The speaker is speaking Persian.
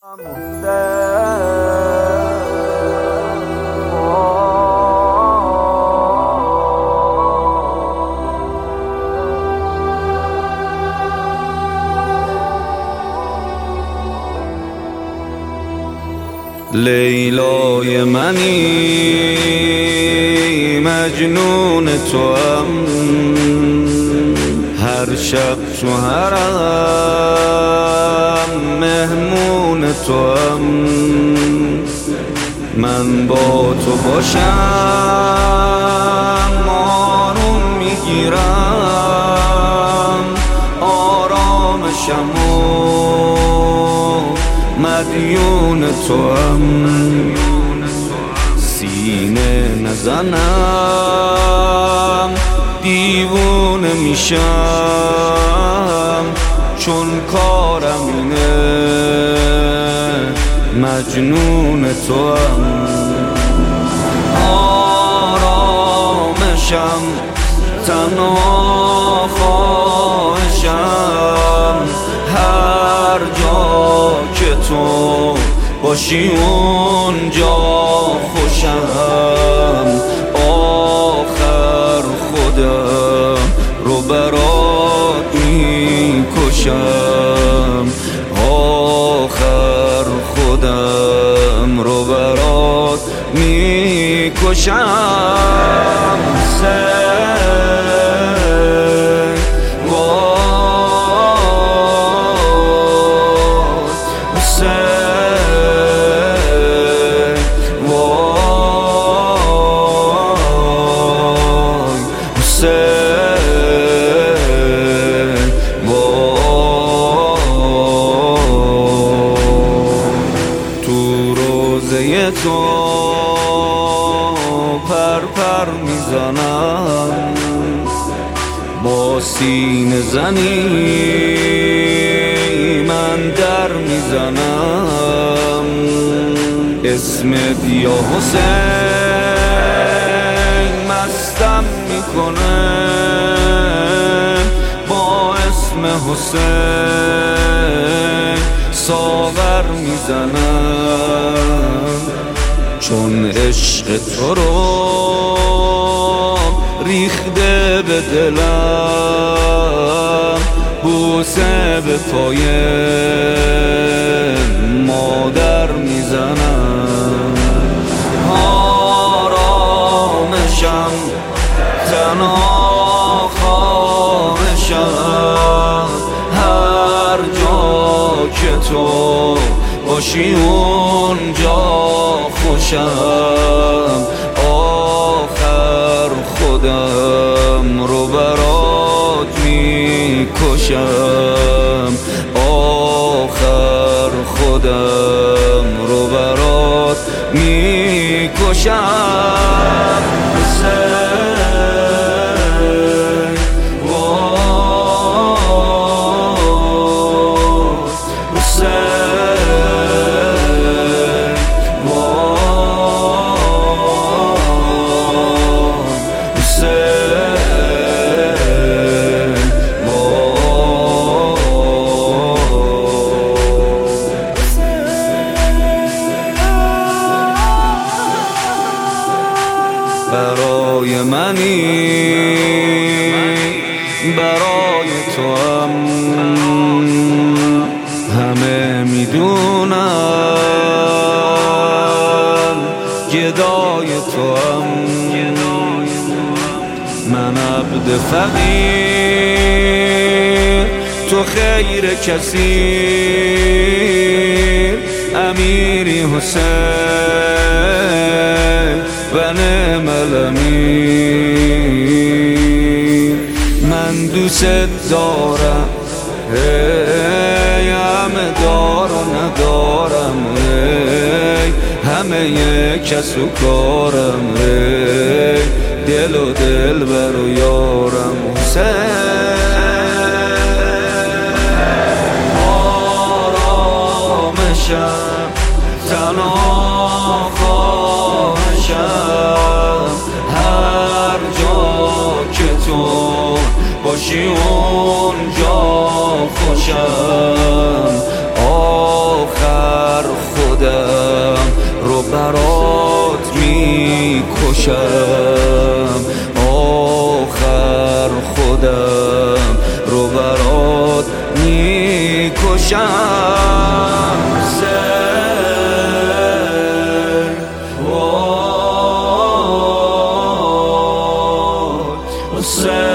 لیلای منی مجنون توام، هر شب تو حرم مهمون توام. من با تو باشم آروم میگیرم، آرامشم و مدیون توام. سینه نزنم دیوونه میشم، چون کارم اینه مجنون توام. آرامشم تنها خواهشم، هر جا که تو باشی اونجا خوشم. آخر خودم رو برات میکشم، آخر خودم رو برات میکشم. تو پر میزنم، با سینه زنی من در میزنم. اسمت یا حسین مستم میکنه، با اسم حسین ساغر میزنم. چون عشق تو رو ریخته به دلم، بوسه به پای مادر میزنم. آرامشم تنها خواهشم، هر جا که تو باشی اونجا خوشم. آخر خودم رو برات میکشم، آخر خودم رو برات میکشم. برای منی برای تو هم همه میدونن، گدای تو هم من عبد فقیر، تو خیر کسی امیری حسین و نعم الامیر. من دوست دارم همه دار و ندارم، همه کس و کارم، دل و دل بر و یارم حسین. آرامشم تنها خواهشم، هر جا که تو باشی اونجا خوشم. آخر باشم، آخر خودم رو برات میکشم. حسین